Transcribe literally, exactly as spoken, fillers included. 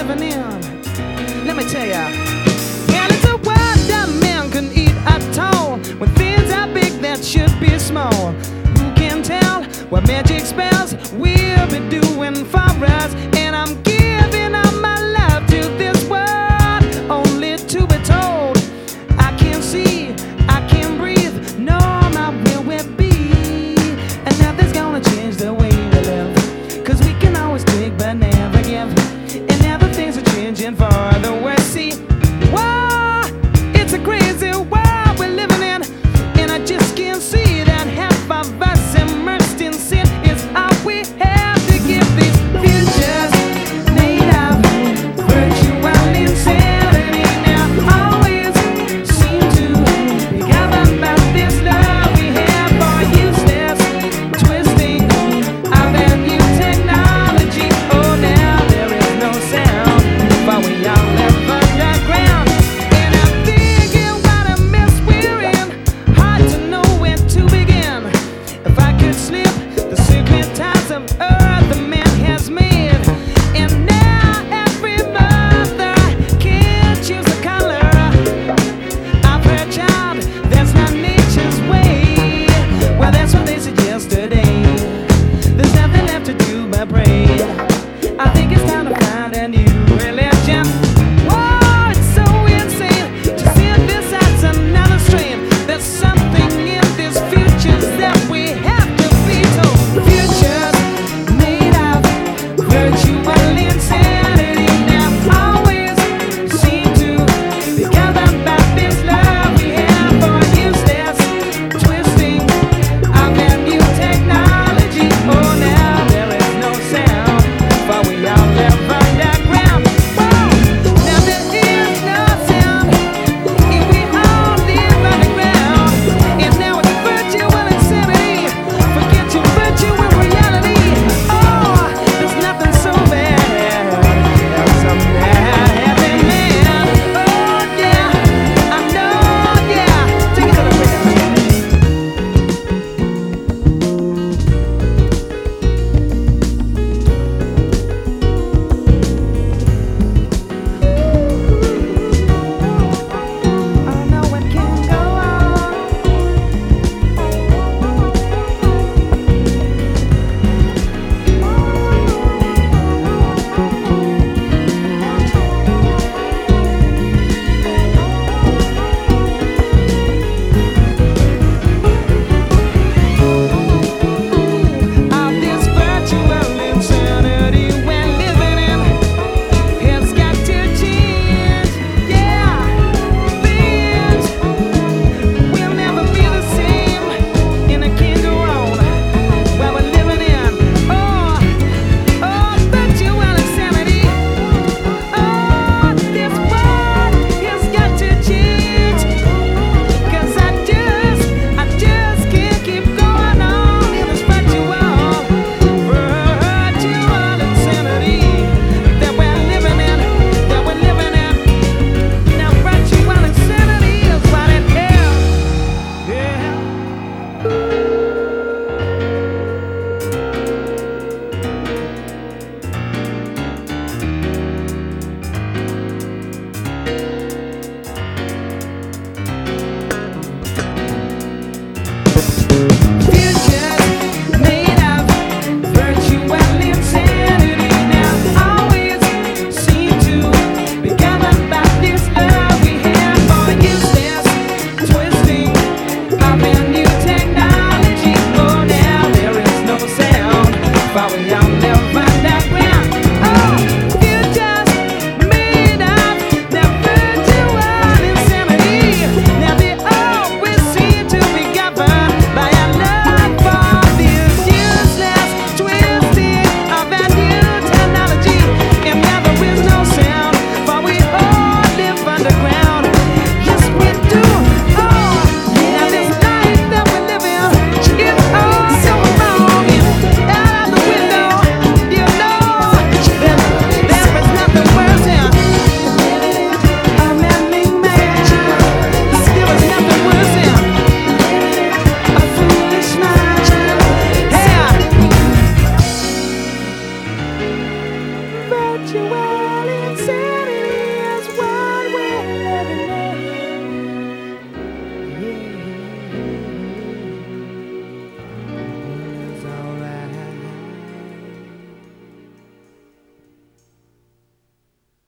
living in. Let me tell ya. And it's a world that man can eat at all, when things are big that should be small. Who can tell what magic spells we'll be doing for us? And I'm giving all my love to this world, only to be told I can't see, I can't breathe, no, my will will be. And nothing's gonna change the way we live, 'cause we can always take but never give. And now the things are changing for the worse. See, whoa, it's a crazy world we're living in, and I just can't see that half of us immersed in sin is all we have to give these futures made of virtual insanity. Now always seem to be governed by this love we have for useless twisting of that new technology. Oh, now there is no sound, but we all live underground. And I'm thinking what a mess we're in, hard to know where to begin. If I could slip the secret ties of earth the man has made, and now every mother can choose a color of her child, that's not nature's way. Well, that's what they said yesterday. There's nothing left to do but pray. I think it's time to find a new religion. Whoa, it's so insane to see this as another strain. There's something